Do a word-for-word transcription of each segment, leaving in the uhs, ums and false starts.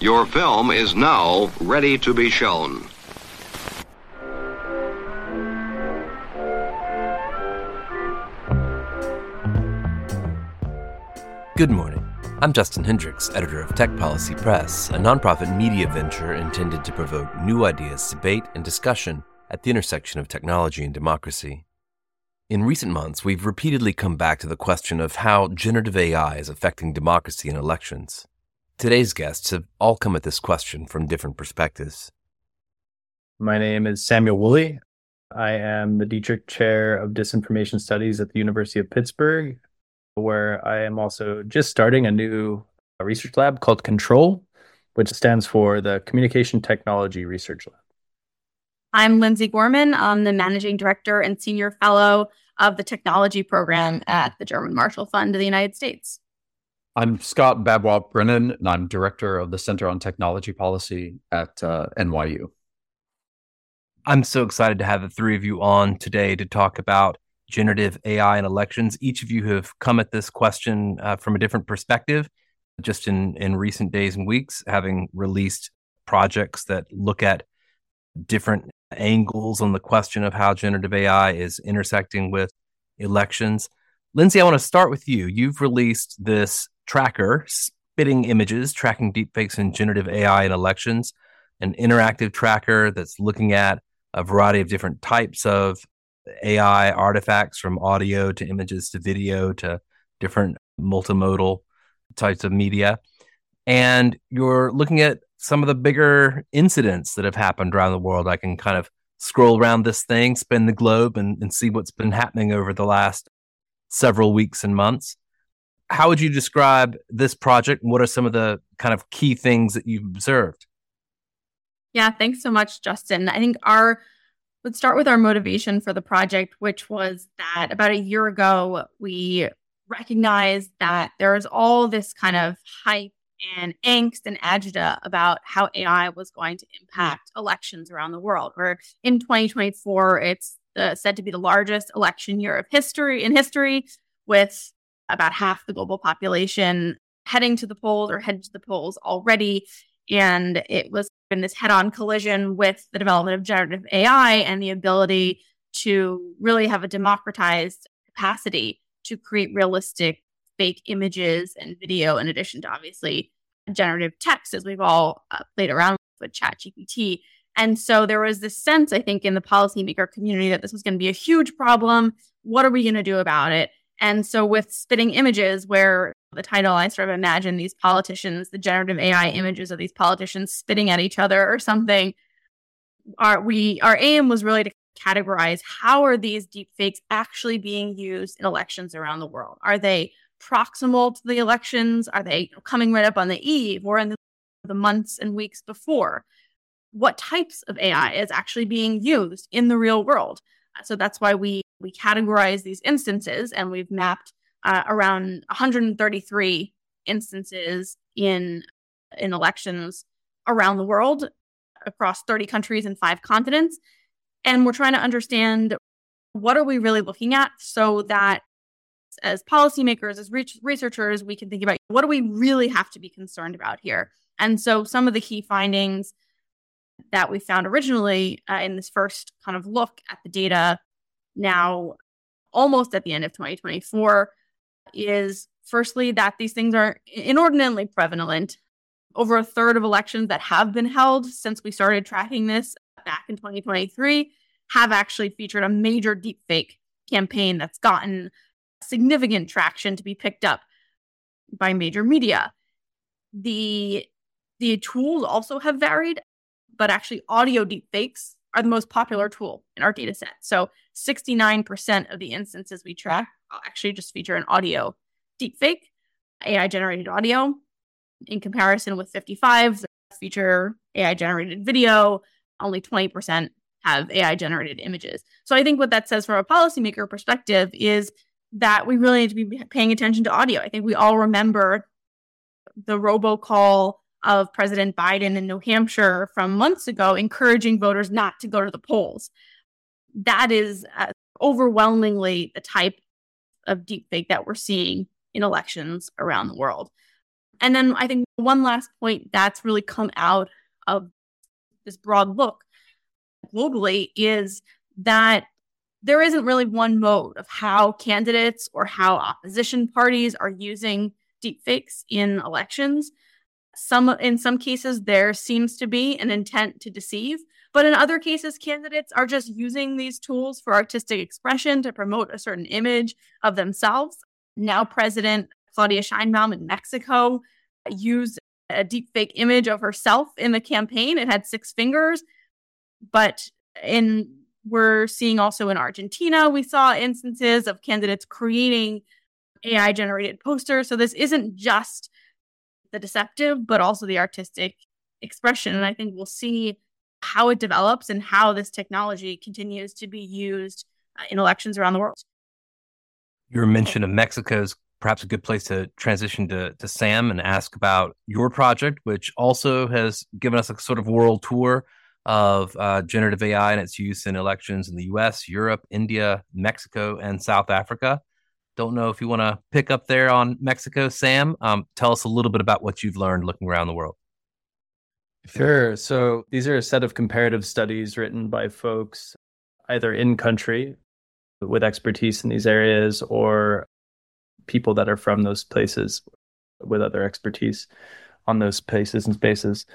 Your film is now ready to be shown. Good morning. I'm Justin Hendricks, editor of Tech Policy Press, a nonprofit media venture intended to provoke new ideas, debate, and discussion at the intersection of technology and democracy. In recent months, we've repeatedly come back to the question of how generative A I is affecting democracy and elections. Today's guests have all come at this question from different perspectives. My name is Samuel Woolley. I am the Dietrich Chair of Disinformation Studies at the University of Pittsburgh, where I am also just starting a new research lab called Control, which stands for the Communication Technology Research Lab. I'm Lindsay Gorman. I'm the Managing Director and Senior Fellow of the Technology Program at the German Marshall Fund of the United States. I'm Scott Babwap Brennan, and I'm Director of the Center on Technology Policy at uh, N Y U. I'm so excited to have the three of you on today to talk about generative A I and elections. Each of you have come at this question uh, from a different perspective, just in, in recent days and weeks, having released projects that look at different angles on the question of how generative A I is intersecting with elections. Lindsay, I want to start with you. You've released this tracker, Spitting Images, Tracking Deepfakes in Generative A I in Elections, an interactive tracker that's looking at a variety of different types of A I artifacts, from audio to images to video to different multimodal types of media. And you're looking at some of the bigger incidents that have happened around the world. I can kind of scroll around this thing, spin the globe, and, and see what's been happening over the last several weeks and months. How would you describe this project? What are some of the kind of key things that you've observed? Yeah, thanks so much, Justin. I think our Let's start with our motivation for the project, which was that about a year ago, we recognized that there is all this kind of hype and angst and agita about how A I was going to impact elections around the world. Where in twenty twenty-four, it's uh, said to be the largest election year of history in history, with about half the global population heading to the polls or headed to the polls already. And it was in this head-on collision with the development of generative A I and the ability to really have a democratized capacity to create realistic fake images and video, in addition to obviously generative text, as we've all uh, played around with ChatGPT. And so there was this sense, I think, in the policymaker community that this was going to be a huge problem. What are we going to do about it? And so with Spitting Images, where the title, I sort of imagine these politicians, the generative A I images of these politicians spitting at each other or something. Our, we, our aim was really to categorize how are these deepfakes actually being used in elections around the world? Are they proximal to the elections? Are they coming right up on the eve or in the, the months and weeks before? What types of A I is actually being used in the real world? So that's why we we categorize these instances, and we've mapped uh, around one hundred thirty-three instances in in elections around the world across thirty countries and five continents. And we're trying to understand, what are we really looking at, so that as policymakers, as re- researchers, we can think about, what do we really have to be concerned about here? And so some of the key findings that we found originally uh, in this first kind of look at the data, now almost at the end of twenty twenty-four, is firstly that these things are inordinately prevalent. Over a third of elections that have been held since we started tracking this back in twenty twenty-three have actually featured a major deepfake campaign that's gotten significant traction to be picked up by major media. The, the tools also have varied, but actually audio deepfakes are the most popular tool in our data set. So sixty-nine percent of the instances we track actually just feature an audio deepfake, A I-generated audio, in comparison with fifty-five that feature A I-generated video. Only twenty percent have A I-generated images. So I think what that says from a policymaker perspective is that we really need to be paying attention to audio. I think we all remember the robocall of President Biden in New Hampshire from months ago, encouraging voters not to go to the polls. That is uh, overwhelmingly the type of deepfake that we're seeing in elections around the world. And then I think one last point that's really come out of this broad look globally is that there isn't really one mode of how candidates or how opposition parties are using deepfakes in elections. Some, in some cases, there seems to be an intent to deceive, but in other cases, candidates are just using these tools for artistic expression to promote a certain image of themselves. Now, President Claudia Sheinbaum in Mexico used a deepfake image of herself in the campaign. It had six fingers, but in we're seeing also in Argentina, we saw instances of candidates creating A I-generated posters. So this isn't just the deceptive, but also the artistic expression. And I think we'll see how it develops and how this technology continues to be used uh, in elections around the world. Your mention of Mexico is perhaps a good place to transition to, to Sam and ask about your project, which also has given us a sort of world tour of uh, generative A I and its use in elections in the U S, Europe, India, Mexico, and South Africa. Don't know if you want to pick up there on Mexico, Sam. Um, tell us a little bit about what you've learned looking around the world. Sure. So these are a set of comparative studies written by folks either in country with expertise in these areas or people that are from those places with other expertise on those places and spaces.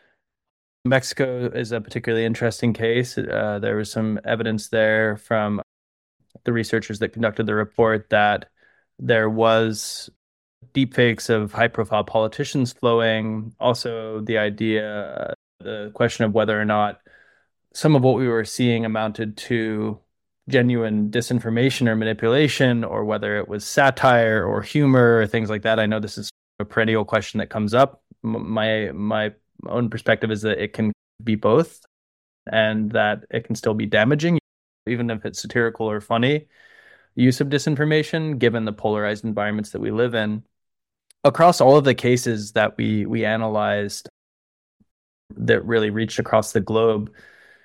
Mexico is a particularly interesting case. Uh, there was some evidence there from the researchers that conducted the report that there was deepfakes of high-profile politicians flowing. Also, the idea, uh, the question of whether or not some of what we were seeing amounted to genuine disinformation or manipulation, or whether it was satire or humor or things like that. I know this is a perennial question that comes up. My my own perspective is that it can be both, and that it can still be damaging, even if it's satirical or funny use of disinformation, given the polarized environments that we live in. Across all of the cases that we we analyzed that really reached across the globe,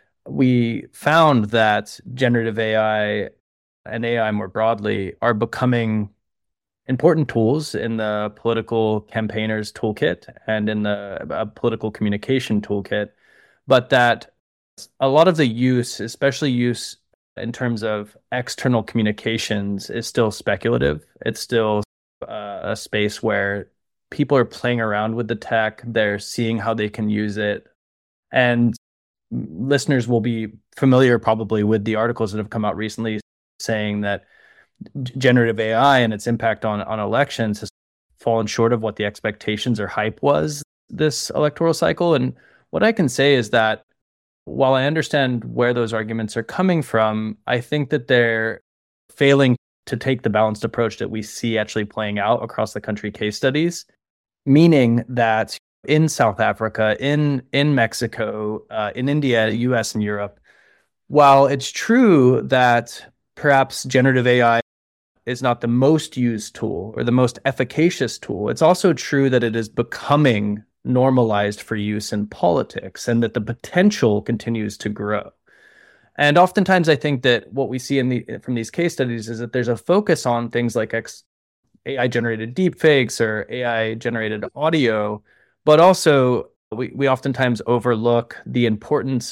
we found that generative A I and A I more broadly are becoming important tools in the political campaigners toolkit and in the uh, political communication toolkit, but that a lot of the use, especially use in terms of external communications, is still speculative. It's still uh, a space where people are playing around with the tech. They're seeing how they can use it. And listeners will be familiar probably with the articles that have come out recently saying that generative A I and its impact on, on elections has fallen short of what the expectations or hype was this electoral cycle. And what I can say is that while I understand where those arguments are coming from, I think that they're failing to take the balanced approach that we see actually playing out across the country case studies, meaning that in South Africa, in, in Mexico, uh, in India, U S, and Europe, while it's true that perhaps generative A I is not the most used tool or the most efficacious tool, it's also true that it is becoming normalized for use in politics and that the potential continues to grow. And oftentimes I think that what we see in the from these case studies is that there's a focus on things like X, A I-generated deepfakes or A I-generated audio, but also we, we oftentimes overlook the importance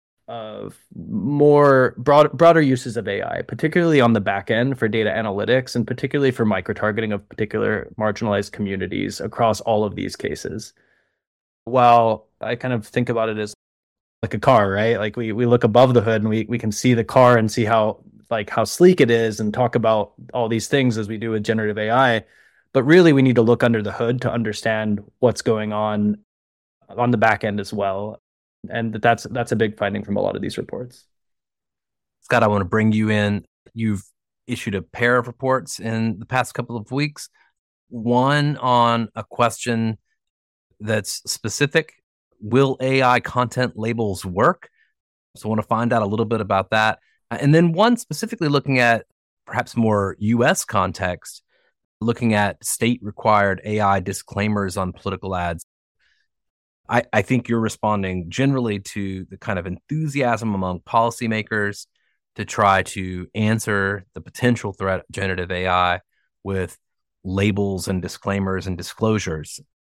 of more broad, broader uses of A I, particularly on the back end for data analytics and particularly for micro-targeting of particular marginalized communities across all of these cases. While I kind of think about it as like a car, right? Like we we look above the hood and we we can see the car and see how like how sleek it is and talk about all these things as we do with generative A I. But really we need to look under the hood to understand what's going on on the back end as well. And that's that's a big finding from a lot of these reports. Scott, I want to bring you in. You've issued a pair of reports in the past couple of weeks. One on a question that's specific. Will A I content labels work? So I want to find out a little bit about that. And then one specifically looking at perhaps more U S context, looking at state-required A I disclaimers on political ads. I, I think you're responding generally to the kind of enthusiasm among policymakers to try to answer the potential threat of generative A I with labels and disclaimers and disclosures.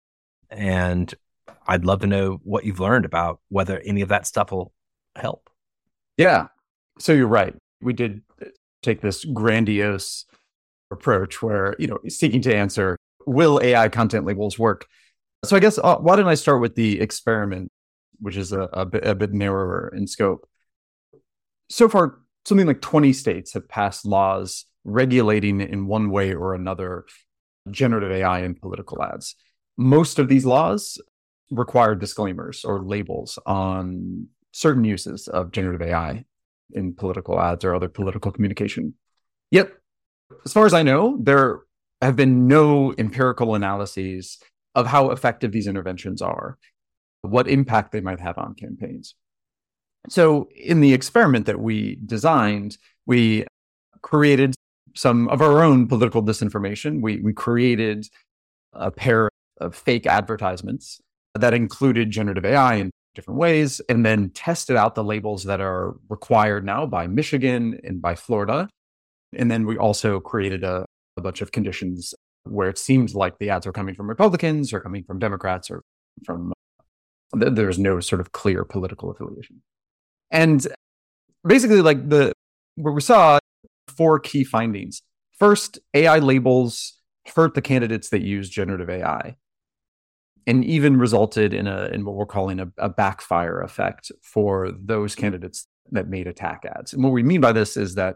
And I'd love to know what you've learned about whether any of that stuff will help. Yeah. So you're right. We did take this grandiose approach where, you know, seeking to answer, will A I content labels work? So I guess, uh, why don't I start with the experiment, which is a, a, bit, a bit narrower in scope. So far, something like twenty states have passed laws regulating in one way or another generative A I in political ads. Most of these laws require disclaimers or labels on certain uses of generative A I in political ads or other political communication. Yet, as far as I know, there have been no empirical analyses of how effective these interventions are, what impact they might have on campaigns. So in the experiment that we designed, we created some of our own political disinformation. We, we created a pair of fake advertisements that included generative A I in different ways, and then tested out the labels that are required now by Michigan and by Florida. And then we also created a, a bunch of conditions where it seemed like the ads were coming from Republicans or coming from Democrats or from, uh, there's no sort of clear political affiliation. And basically, like the, where we saw four key findings. First, A I labels hurt the candidates that use generative A I, and even resulted in a in what we're calling a, a backfire effect for those candidates that made attack ads. And what we mean by this is that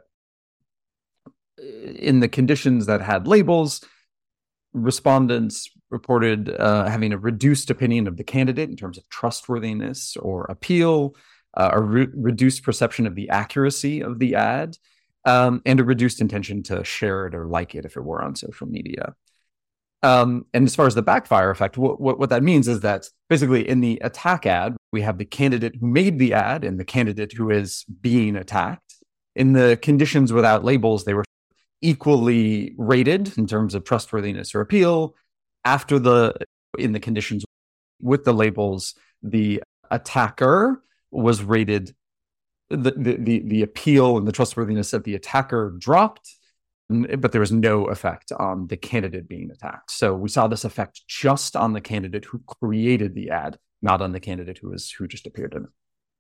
in the conditions that had labels, respondents reported uh, having a reduced opinion of the candidate in terms of trustworthiness or appeal, uh, a re- reduced perception of the accuracy of the ad, um, and a reduced intention to share it or like it if it were on social media. Um, and as far as the backfire effect, what, what, what that means is that basically in the attack ad, we have the candidate who made the ad and the candidate who is being attacked. In the conditions without labels, they were equally rated in terms of trustworthiness or appeal. After the, in the conditions with the labels, the attacker was rated, the, the, the, the appeal and the trustworthiness of the attacker dropped, but there was no effect on the candidate being attacked. So we saw this effect just on the candidate who created the ad, not on the candidate who was who just appeared in it.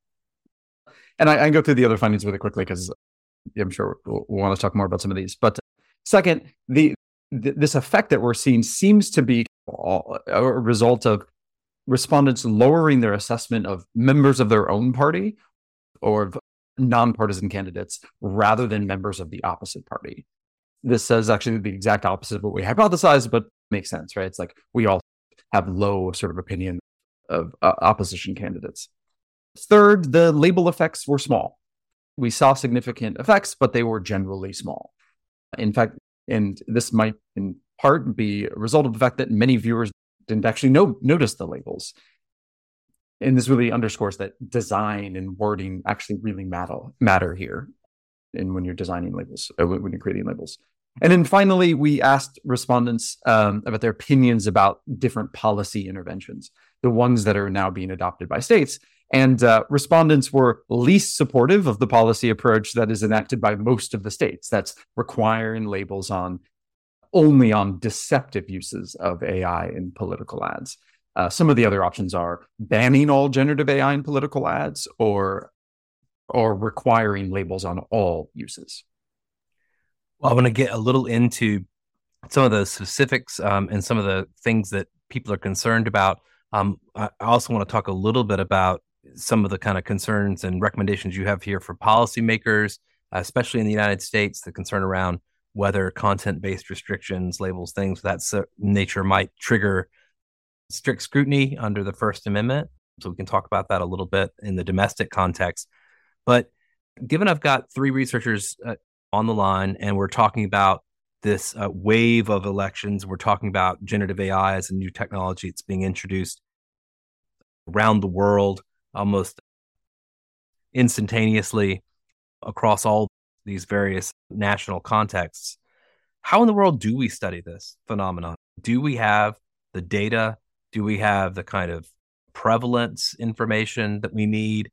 And I, I can go through the other findings really quickly because I'm sure we'll, we'll want to talk more about some of these. But second, the, the this effect that we're seeing seems to be a result of respondents lowering their assessment of members of their own party or of nonpartisan candidates rather than members of the opposite party. This says actually the exact opposite of what we hypothesized, but makes sense, right? It's like we all have low sort of opinion of uh, opposition candidates. Third, the label effects were small. We saw significant effects, but they were generally small. In fact, and this might in part be a result of the fact that many viewers didn't actually know, notice the labels. And this really underscores that design and wording actually really matter, matter here. And when you're designing labels, uh, when you're creating labels. And then finally, we asked respondents um, about their opinions about different policy interventions, the ones that are now being adopted by states. And uh, respondents were least supportive of the policy approach that is enacted by most of the states. That's requiring labels on only on deceptive uses of A I in political ads. Uh, some of the other options are banning all generative A I in political ads or or requiring labels on all uses. Well, I want to get a little into some of the specifics um, and some of the things that people are concerned about. Um, I also want to talk a little bit about some of the kind of concerns and recommendations you have here for policymakers, especially in the United States, the concern around whether content-based restrictions, labels, things of that nature might trigger strict scrutiny under the First Amendment. So we can talk about that a little bit in the domestic context. But given I've got three researchers uh, on the line and we're talking about this uh, wave of elections, we're talking about generative A I as a new technology. It's being introduced around the world almost instantaneously across all these various national contexts. How in the world do we study this phenomenon? Do we have the data? Do we have the kind of prevalence information that we need?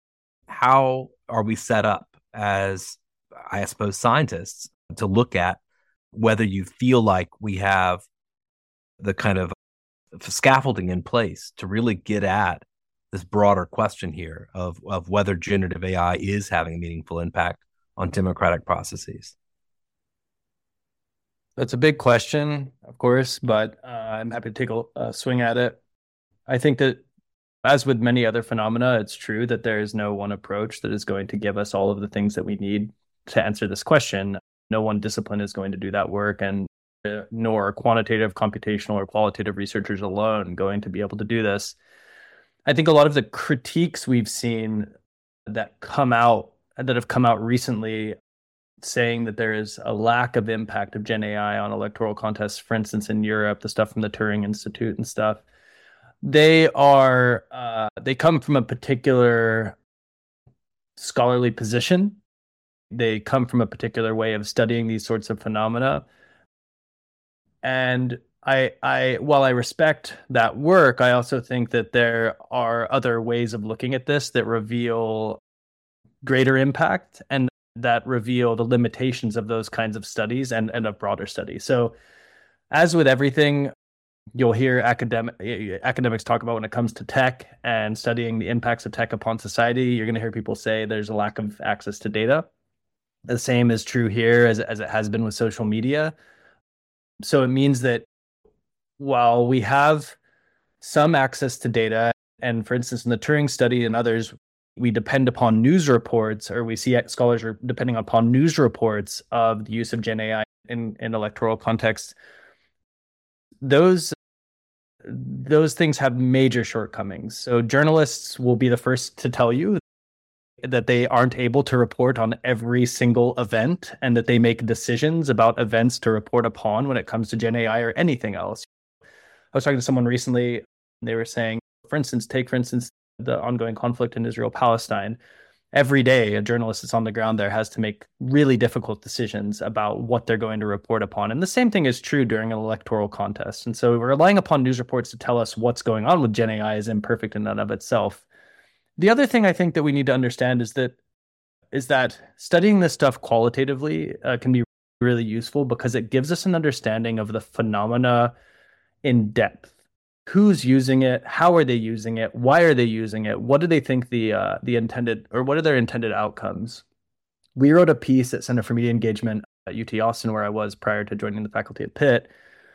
How are we set up as, I suppose, scientists to look at whether you feel like we have the kind of scaffolding in place to really get at this broader question here of, of whether generative A I is having a meaningful impact on democratic processes? That's a big question, of course, but uh, I'm happy to take a, a swing at it. I think that, as with many other phenomena, it's true that there is no one approach that is going to give us all of the things that we need to answer this question. No one discipline is going to do that work, and uh, nor quantitative, computational, or qualitative researchers alone going to be able to do this. I think a lot of the critiques we've seen that come out, that have come out recently, saying that there is a lack of impact of Gen A I on electoral contests, for instance, in Europe, the stuff from the Turing Institute and stuff, they are, uh, they come from a particular scholarly position. They come from a particular way of studying these sorts of phenomena. And I, I, while I respect that work, I also think that there are other ways of looking at this that reveal greater impact and that reveal the limitations of those kinds of studies and, and of broader studies. So as with everything, you'll hear academic, academics talk about when it comes to tech and studying the impacts of tech upon society, you're going to hear people say there's a lack of access to data. The same is true here as, as it has been with social media. So it means that while we have some access to data, and for instance, in the Turing study and others, we depend upon news reports, or we see scholars are depending upon news reports of the use of Gen A I in, in electoral contexts. Those, those things have major shortcomings. So journalists will be the first to tell you that they aren't able to report on every single event and that they make decisions about events to report upon when it comes to Gen A I or anything else. I was talking to someone recently, and they were saying, for instance, take for instance, the ongoing conflict in Israel-Palestine. Every day, a journalist that's on the ground there has to make really difficult decisions about what they're going to report upon. And the same thing is true during an electoral contest. And so relying upon news reports to tell us what's going on with Gen A I is imperfect in and of itself. The other thing I think that we need to understand is that is that studying this stuff qualitatively uh, can be really useful because it gives us an understanding of the phenomena in depth. Who's using it? How are they using it? Why are they using it? What do they think the uh, the intended, or what are their intended outcomes? We wrote a piece at Center for Media Engagement at U T Austin, where I was prior to joining the faculty at Pitt,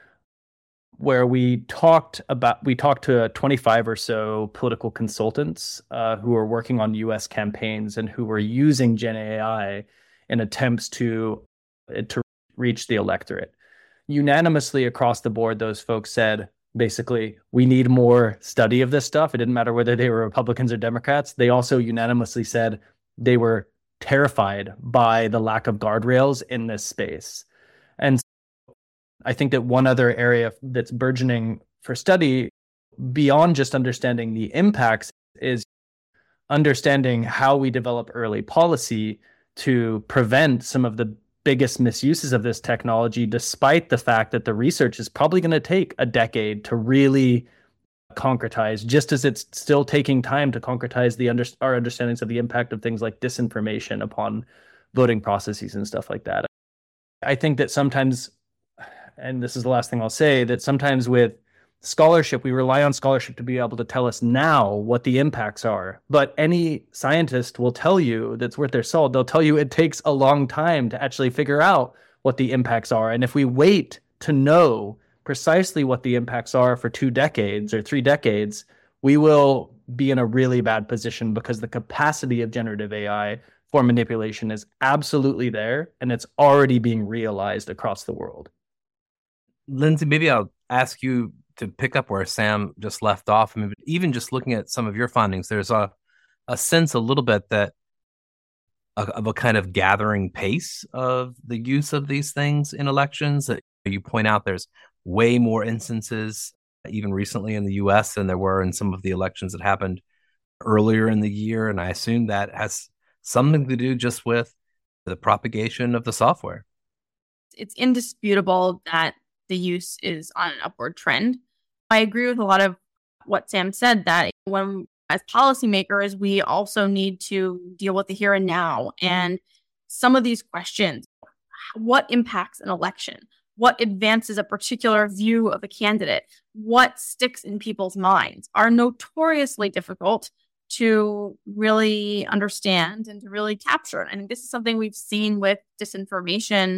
where we talked about we talked to twenty-five or so political consultants uh, who were working on U S campaigns and who were using Gen A I in attempts to to reach the electorate. Unanimously across the board, those folks said, basically, we need more study of this stuff. It didn't matter whether they were Republicans or Democrats. They also unanimously said they were terrified by the lack of guardrails in this space. And I think that one other area that's burgeoning for study beyond just understanding the impacts is understanding how we develop early policy to prevent some of the biggest misuses of this technology, despite the fact that the research is probably going to take a decade to really concretize, just as it's still taking time to concretize the under, our understandings of the impact of things like disinformation upon voting processes and stuff like that. I think that sometimes, and this is the last thing I'll say, that sometimes with scholarship, we rely on scholarship to be able to tell us now what the impacts are. But any scientist will tell you that's worth their salt. They'll tell you it takes a long time to actually figure out what the impacts are. And if we wait to know precisely what the impacts are for two decades or three decades, we will be in a really bad position because the capacity of generative A I for manipulation is absolutely there, and it's already being realized across the world. Lindsay, maybe I'll ask you to pick up where Sam just left off. I mean, even just looking at some of your findings, there's a, a sense a little bit that a, of a kind of gathering pace of the use of these things in elections. That you point out there's way more instances, even recently in the U S, than there were in some of the elections that happened earlier in the year. And I assume that has something to do just with the propagation of the software. It's indisputable that the use is on an upward trend. I agree with a lot of what Sam said, that when, as policymakers, we also need to deal with the here and now. And some of these questions, what impacts an election? what advances a particular view of a candidate, what sticks in people's minds, are notoriously difficult to really understand and to really capture. And I think this is something we've seen with disinformation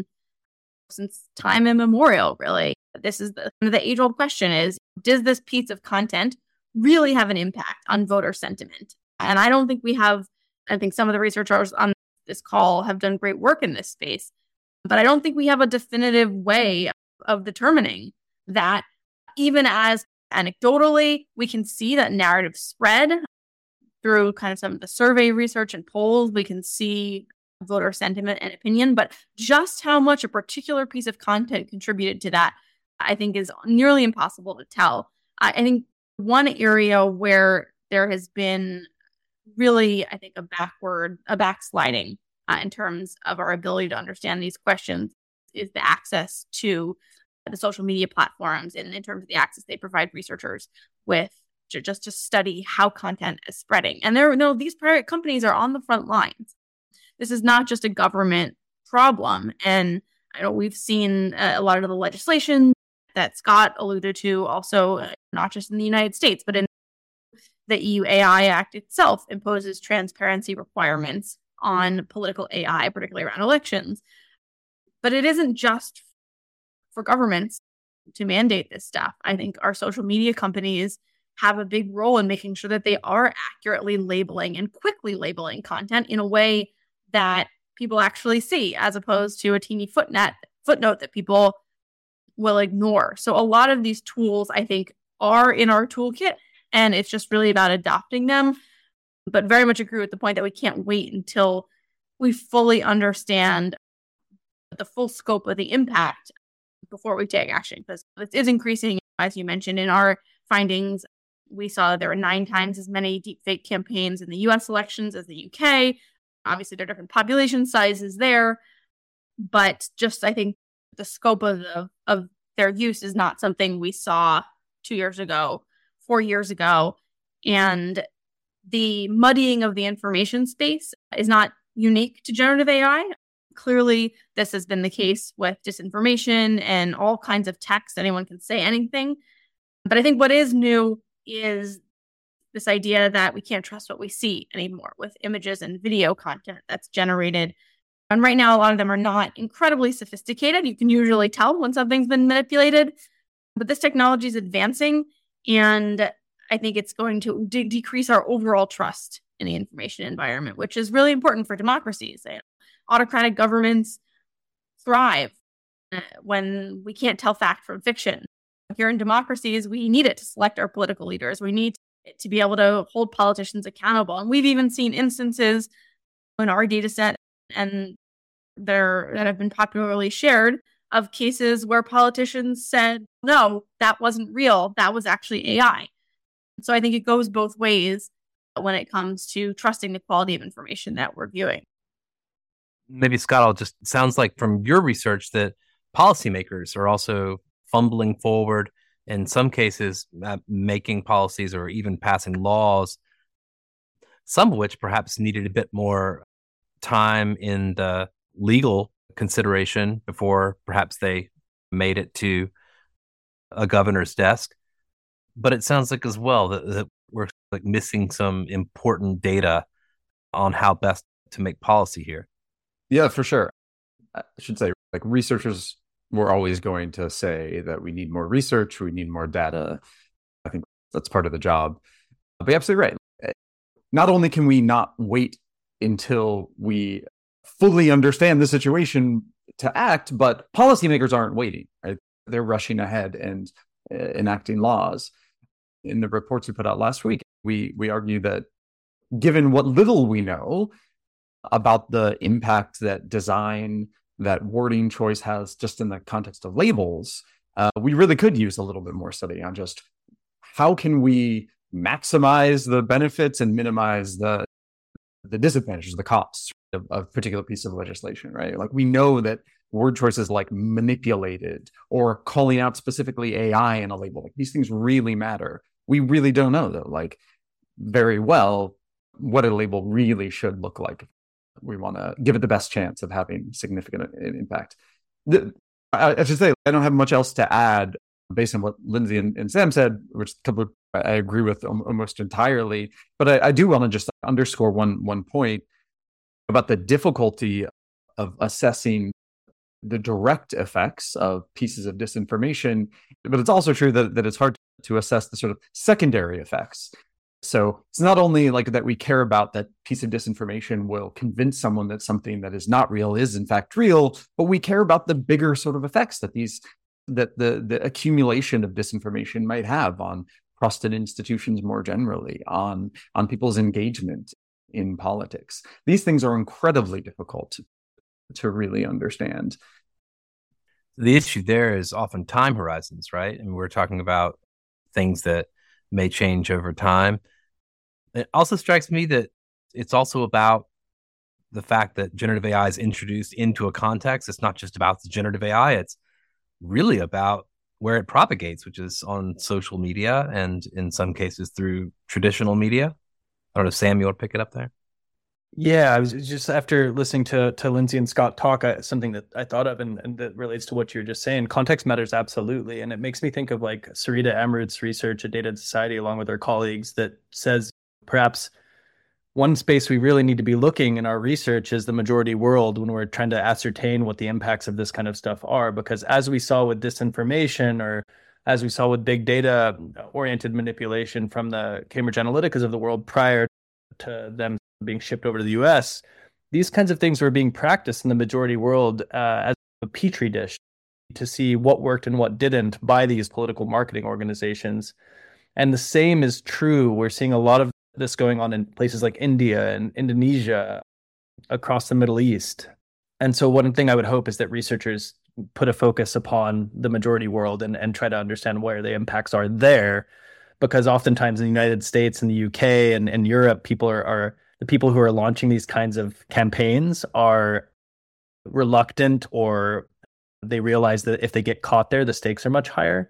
since time immemorial, really. This is the, the age-old question is, does this piece of content really have an impact on voter sentiment? And I don't think we have, I think some of the researchers on this call have done great work in this space, but I don't think we have a definitive way of determining that. Even as anecdotally, we can see that narrative spread through kind of some of the survey research and polls. We can see voter sentiment and opinion, but just how much a particular piece of content contributed to that, I think, is nearly impossible to tell. I think one area where there has been really, I think, a backward, a backsliding uh, in terms of our ability to understand these questions is the access to the social media platforms, and in terms of the access they provide researchers with to just to study how content is spreading. And there, no, these private companies are on the front lines. This is not just a government problem. And I know we've seen uh, a lot of the legislation that Scott alluded to, also uh, not just in the United States, but in the E U A I Act itself imposes transparency requirements on political A I, particularly around elections. But it isn't just for governments to mandate this stuff. I think our social media companies have a big role in making sure that they are accurately labeling and quickly labeling content in a way that people actually see, as opposed to a teeny footnote footnote that people will ignore. So a lot of these tools, I think, are in our toolkit, and it's just really about adopting them. But very much agree with the point that we can't wait until we fully understand the full scope of the impact before we take action, because this is increasing. As you mentioned in our findings, we saw there were nine times as many deepfake campaigns in the U S elections as the U K. Obviously, there are different population sizes there, but just I think the scope of the of their use is not something we saw two years ago, four years ago, and the muddying of the information space is not unique to generative A I. Clearly, this has been the case with disinformation and all kinds of text. Anyone can say anything. But I think what is new is this idea that we can't trust what we see anymore with images and video content that's generated. And right now, a lot of them are not incredibly sophisticated. You can usually tell when something's been manipulated. But this technology is advancing, and I think it's going to de- decrease our overall trust in the information environment, which is really important for democracies. Autocratic governments thrive when we can't tell fact from fiction. Here in democracies, we need it to select our political leaders. We need it to be able to hold politicians accountable. And we've even seen instances in our data set and there that have been popularly shared of cases where politicians said, no, that wasn't real. That was actually A I. So I think it goes both ways when it comes to trusting the quality of information that we're viewing. Maybe, Scott, I'll just sounds like from your research that policymakers are also fumbling forward, in some cases uh, making policies or even passing laws, some of which perhaps needed a bit more time in the legal consideration before perhaps they made it to a governor's desk. But it sounds like as well that, that we're like missing some important data on how best to make policy here. Yeah, for sure. I should say, like, researchers were always going to say that we need more research, we need more data. I think that's part of the job. But you're absolutely right. Not only can we not wait until we fully understand the situation to act, but policymakers aren't waiting, right? They're rushing ahead and uh, enacting laws. In the reports we put out last week, we we argue that given what little we know about the impact that design, that wording choice has just in the context of labels, uh, we really could use a little bit more study on just how can we maximize the benefits and minimize the the disadvantages, the costs of, of a particular piece of legislation, right? Like, we know that word choices like manipulated or calling out specifically A I in a label, like, these things really matter. We really don't know, though, like, very well what a label really should look like. We want to give it the best chance of having significant impact. The, I, I should say, I don't have much else to add based on what Lindsay and, and Sam said, which a couple of, I agree with almost entirely. But I, I do want to just underscore one one point about the difficulty of assessing the direct effects of pieces of disinformation. But it's also true that, that it's hard to assess the sort of secondary effects. So it's not only like that we care about that piece of disinformation will convince someone that something that is not real is in fact real, but we care about the bigger sort of effects that these that the the accumulation of disinformation might have on trusted institutions more generally, on on people's engagement in politics. These things are incredibly difficult to, to really understand. The issue there is often time horizons, right? And we're talking about things that may change over time. It also strikes me that it's also about the fact that generative A I is introduced into a context. It's not just about the generative A I. It's really about where it propagates, which is on social media and in some cases through traditional media. I don't know, Sam, you want to pick it up there? Yeah, I was just after listening to to Lindsay and Scott talk, I, something that I thought of and, and that relates to what you're just saying. Context matters absolutely. And it makes me think of like Sarita Amrut's research at Data and Society along with her colleagues that says perhaps one space we really need to be looking in our research is the majority world when we're trying to ascertain what the impacts of this kind of stuff are. Because as we saw with disinformation, or as we saw with big data oriented manipulation from the Cambridge Analyticas of the world prior to them being shipped over to the U S, these kinds of things were being practiced in the majority world uh, as a petri dish to see what worked and what didn't by these political marketing organizations. And the same is true. We're seeing a lot of this going on in places like India and Indonesia, across the Middle East. And so one thing I would hope is that researchers put a focus upon the majority world and, and try to understand where the impacts are there. Because oftentimes in the United States and the U K and, and Europe, people are, are the people who are launching these kinds of campaigns are reluctant, or they realize that if they get caught there, the stakes are much higher.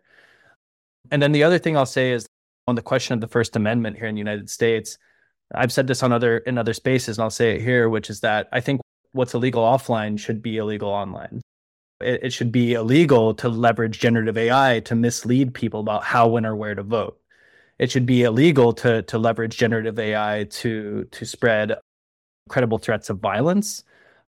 And then the other thing I'll say is on the question of the First Amendment here in the United States, I've said this on other in other spaces, and I'll say it here, which is that I think what's illegal offline should be illegal online. It, it should be illegal to leverage generative A I to mislead people about how, when, or where to vote. It should be illegal to to leverage generative A I to to spread credible threats of violence.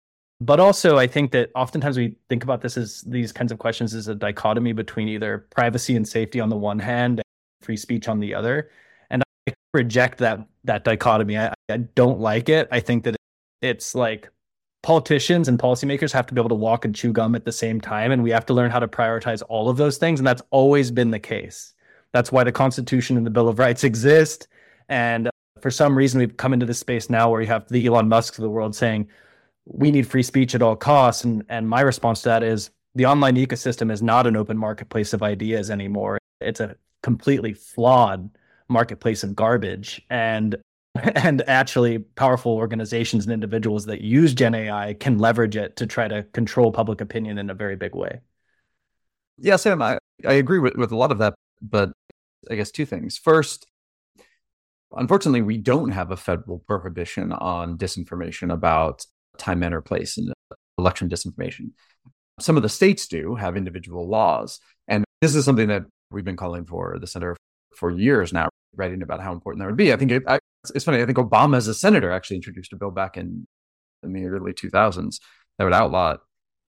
But also, I think that oftentimes we think about this as these kinds of questions as a dichotomy between either privacy and safety on the one hand and free speech on the other. And I reject that that dichotomy. I, I don't like it. I think that it's like politicians and policymakers have to be able to walk and chew gum at the same time. And we have to learn how to prioritize all of those things. And that's always been the case. That's why the Constitution and the Bill of Rights exist. And for some reason, we've come into this space now where you have the Elon Musks of the world saying, we need free speech at all costs. And, and my response to that is the online ecosystem is not an open marketplace of ideas anymore. It's a completely flawed marketplace of garbage. And and actually powerful organizations and individuals that use Gen A I can leverage it to try to control public opinion in a very big way. Yeah, Sam, I, I agree with, with a lot of that. But I guess two things. First, unfortunately, we don't have a federal prohibition on disinformation about time, manner, place, and election disinformation. Some of the states do have individual laws. And this is something that we've been calling for the Center for years now, writing about how important that would be. I think it, I, it's funny. I think Obama, as a senator, actually introduced a bill back in, in the early two thousands that would outlaw it.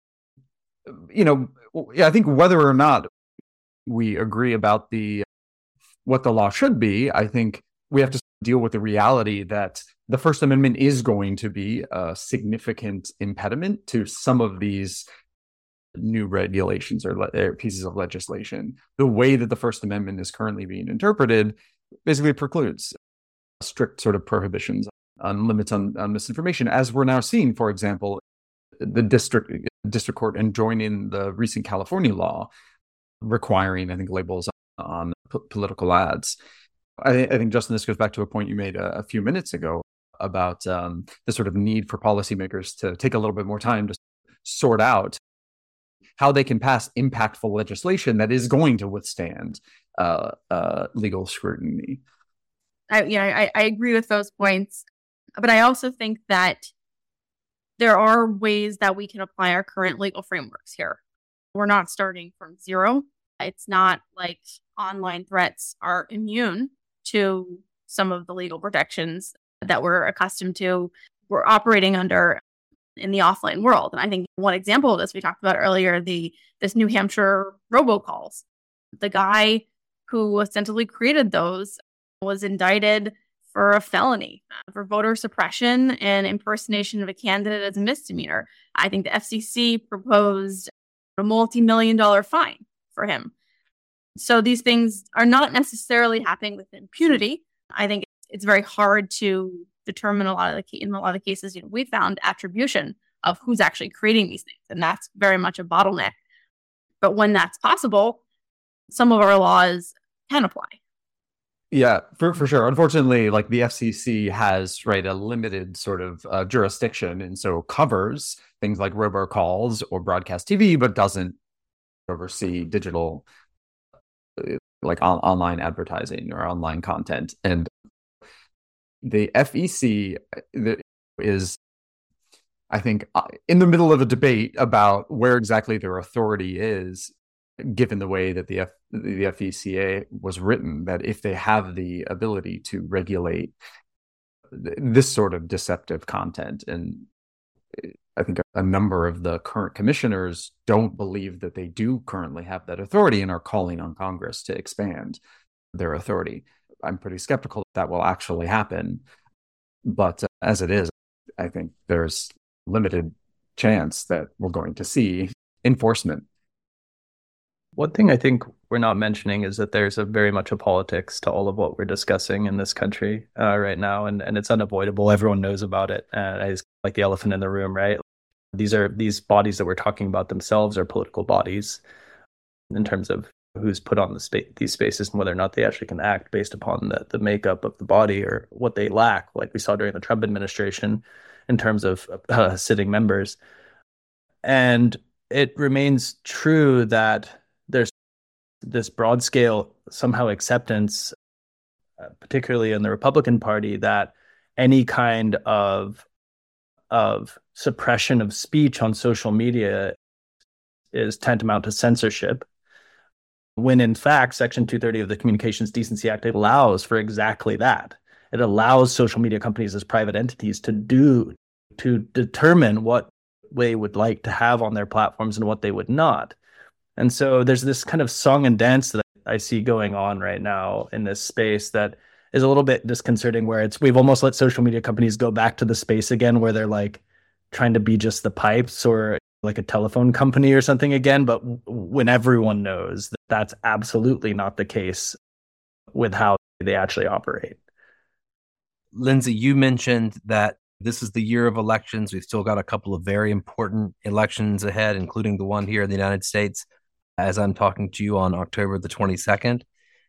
You know, yeah, I think whether or not we agree about the what the law should be, I think we have to deal with the reality that the First Amendment is going to be a significant impediment to some of these new regulations or, le- or pieces of legislation. The way that the First Amendment is currently being interpreted basically precludes strict sort of prohibitions on limits on, on misinformation, as we're now seeing, for example, the district district court enjoining the recent California law requiring, I think, labels on p- political ads. I, I think, Justin, this goes back to a point you made a, a few minutes ago about um, the sort of need for policymakers to take a little bit more time to sort out how they can pass impactful legislation that is going to withstand uh, uh, legal scrutiny. I, yeah, I, I agree with those points. But I also think that there are ways that we can apply our current legal frameworks here. we're not starting from zero. It's not like online threats are immune to some of the legal protections that we're accustomed to, we're operating under in the offline world. And I think one example of this we talked about earlier, the this New Hampshire robocalls. The guy who ostensibly created those was indicted for a felony uh, for voter suppression and impersonation of a candidate as a misdemeanor. I think the F C C proposed a multi-million dollar fine for him. So these things are not necessarily happening with impunity. I think it's very hard to determine a lot of the in a lot of cases, you know, we found attribution of who's actually creating these things, and that's very much a bottleneck. But when that's possible, some of our laws can apply. Yeah, for for sure. Unfortunately, like the F C C has right a limited sort of uh, jurisdiction, and so covers things like robocalls or broadcast T V, but doesn't oversee digital, uh, like on- online advertising or online content. And the F E C is, I think, in the middle of a debate about where exactly their authority is, given the way that the F, the F E C A was written, that if they have the ability to regulate this sort of deceptive content. And I think a number of the current commissioners don't believe that they do currently have that authority and are calling on Congress to expand their authority. I'm pretty skeptical that that will actually happen. But uh, as it is, I think there's limited chance that we're going to see enforcement. One thing I think we're not mentioning is that there's a very much a politics to all of what we're discussing in this country uh, right now, and, and it's unavoidable. Everyone knows about it. Uh, it's like the elephant in the room, right? These are these bodies that we're talking about themselves are political bodies in terms of who's put on the spa- these spaces and whether or not they actually can act based upon the, the makeup of the body or what they lack, like we saw during the Trump administration in terms of uh, sitting members. And it remains true that there's this broad scale somehow acceptance, uh, particularly in the Republican Party, that any kind of of suppression of speech on social media is tantamount to censorship, when in fact Section two thirty of the Communications Decency Act allows for exactly that. It allows social media companies as private entities to do to determine what they would like to have on their platforms and what they would not. And so there's this kind of song and dance that I see going on right now in this space that is a little bit disconcerting, where it's we've almost let social media companies go back to the space again where they're like trying to be just the pipes or like a telephone company or something again. But when everyone knows that that's absolutely not the case with how they actually operate. Lindsay, you mentioned that this is the year of elections. We've still got a couple of very important elections ahead, including the one here in the United States, as I'm talking to you on October the twenty-second.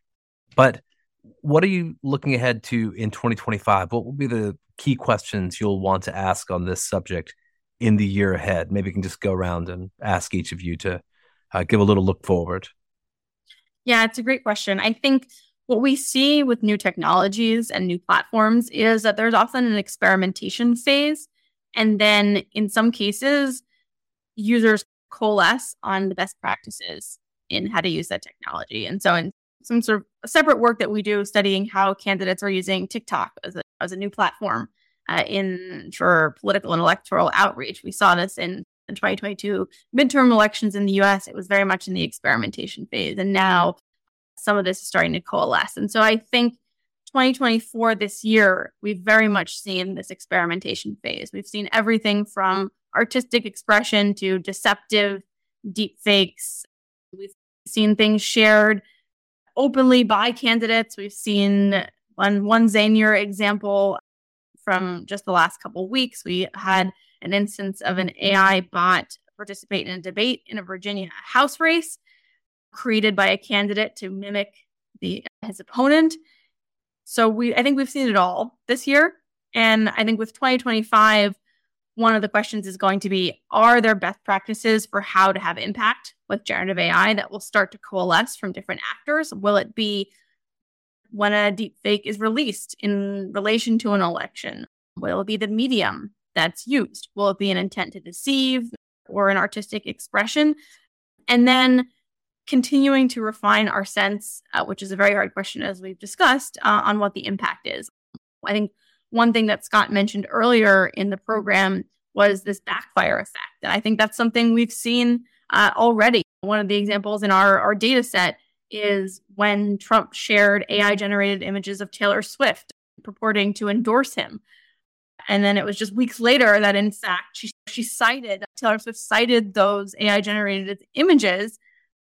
But what are you looking ahead to in twenty twenty-five? What will be the key questions you'll want to ask on this subject in the year ahead? Maybe you can just go around and ask each of you to uh, give a little look forward. Yeah, it's a great question. I think what we see with new technologies and new platforms is that there's often an experimentation phase. And then in some cases, users coalesce on the best practices in how to use that technology. And so in some sort of separate work that we do studying how candidates are using TikTok as a, as a new platform uh, in for political and electoral outreach, we saw this in the twenty twenty-two midterm elections in the U S. It was very much in the experimentation phase. And now some of this is starting to coalesce. And so I think twenty twenty-four, this year, we've very much seen this experimentation phase. We've seen everything from artistic expression to deceptive deep fakes. We've seen things shared openly by candidates. We've seen one, one Zainier example from just the last couple of weeks. We had an instance of an A I bot participate in a debate in a Virginia House race created by a candidate to mimic the his opponent. So we, I think we've seen it all this year. And I think with twenty twenty-five, one of the questions is going to be, are there best practices for how to have impact with generative A I that will start to coalesce from different actors? Will it be when a deepfake is released in relation to an election? Will it be the medium that's used? Will it be an intent to deceive or an artistic expression? And then continuing to refine our sense, uh, which is a very hard question, as we've discussed, uh, on what the impact is. I think one thing that Scott mentioned earlier in the program was this backfire effect. And I think that's something we've seen uh, already. One of the examples in our, our data set is when Trump shared A I-generated images of Taylor Swift purporting to endorse him. And then it was just weeks later that, in fact, she, she cited, Taylor Swift cited those A I-generated images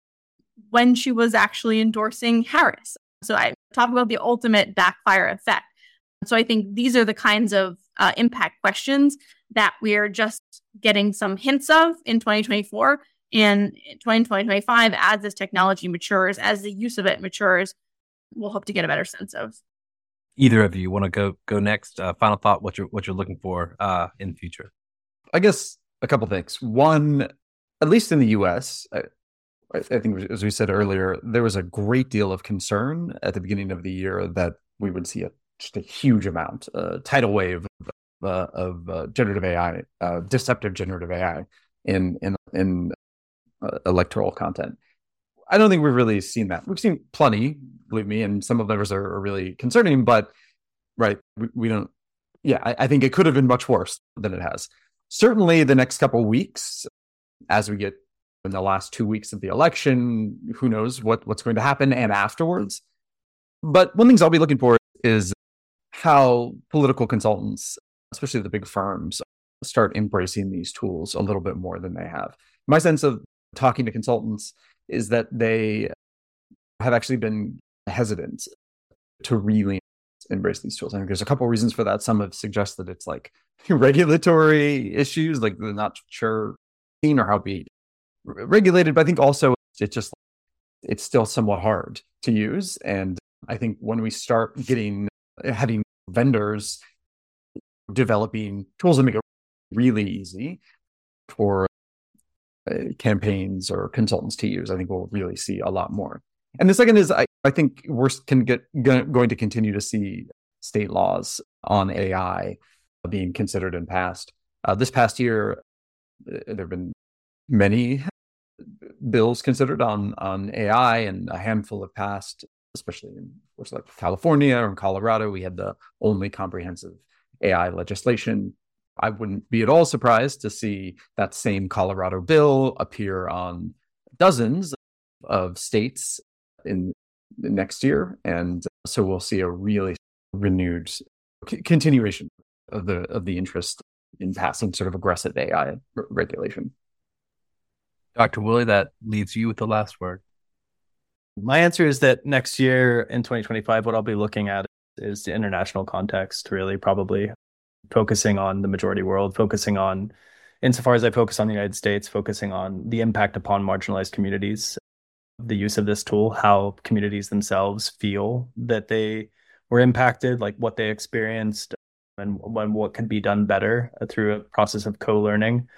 when she was actually endorsing Harris. So I talk about the ultimate backfire effect. So I think these are the kinds of uh, impact questions that we're just getting some hints of in twenty twenty-four. And in twenty twenty-five, as this technology matures, as the use of it matures, we'll hope to get a better sense of. Either of you want to go go next? Uh, final thought: what you're what you're looking for uh, in the future? I guess a couple things. One, at least in the U S, I, I think as we said earlier, there was a great deal of concern at the beginning of the year that we would see a just a huge amount, a tidal wave of, uh, of uh, generative A I, uh, deceptive generative A I in in in uh, electoral content. I don't think we've really seen that. We've seen plenty, believe me, and some of those are, are really concerning. But right, we, we don't. Yeah, I, I think it could have been much worse than it has. Certainly, the next couple of weeks, as we get in the last two weeks of the election, who knows what what's going to happen, and afterwards. But one thing I'll be looking for is how political consultants, especially the big firms, start embracing these tools a little bit more than they have. My sense of talking to consultants is that they have actually been hesitant to really embrace these tools. I think there's a couple of reasons for that. Some have suggested it's like regulatory issues, like they're not sure or how to be regulated. But I think also it's just, it's still somewhat hard to use. And I think when we start getting, having vendors developing tools that make it really easy for uh, campaigns or consultants to use, I think we'll really see a lot more. And the second is, I, I think we're can get go, going to continue to see state laws on A I being considered and passed. Uh, this past year, uh, there have been many bills considered on on A I, and a handful have passed, especially in places like California or in Colorado. We had the only comprehensive A I legislation. I wouldn't be at all surprised to see that same Colorado bill appear on dozens of states in the next year. And so we'll see a really renewed c- continuation of the of the interest in passing sort of aggressive A I r- regulation. Doctor Woolley, that leaves you with the last word. My answer is that next year in twenty twenty-five, what I'll be looking at is the international context, really, probably focusing on the majority world, focusing on, insofar as I focus on the United States, focusing on the impact upon marginalized communities, the use of this tool, how communities themselves feel that they were impacted, like what they experienced, and when what could be done better through a process of co-learning.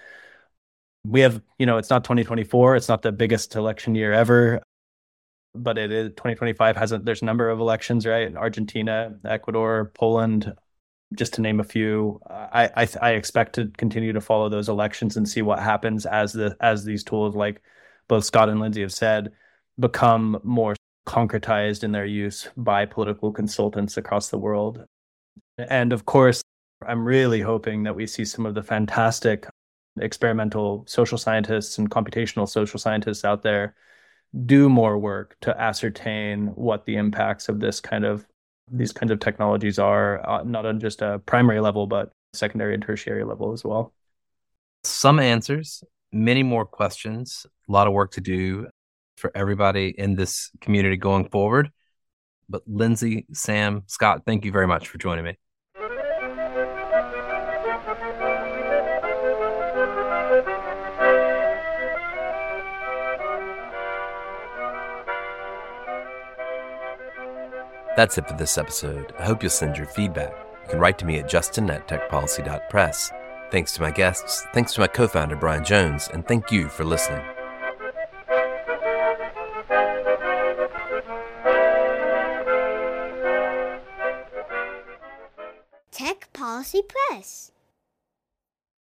We have, you know, it's not twenty twenty-four, it's not the biggest election year ever, but it is twenty twenty-five has a, there's a number of elections, right? Argentina, Ecuador, Poland, just to name a few. I, I I expect to continue to follow those elections and see what happens as the as these tools, like both Scott and Lindsay have said, become more concretized in their use by political consultants across the world. And of course, I'm really hoping that we see some of the fantastic experimental social scientists and computational social scientists out there do more work to ascertain what the impacts of this kind of these kinds of technologies are, uh, not on just a primary level, but secondary and tertiary level as well. Some answers, many more questions, a lot of work to do for everybody in this community going forward. But Lindsay, Sam, Scott, thank you very much for joining me. That's it for this episode. I hope you'll send your feedback. You can write to me at justin at techpolicy dot press. Thanks to my guests, thanks to my co-founder, Brian Jones, and thank you for listening. Tech Policy Press.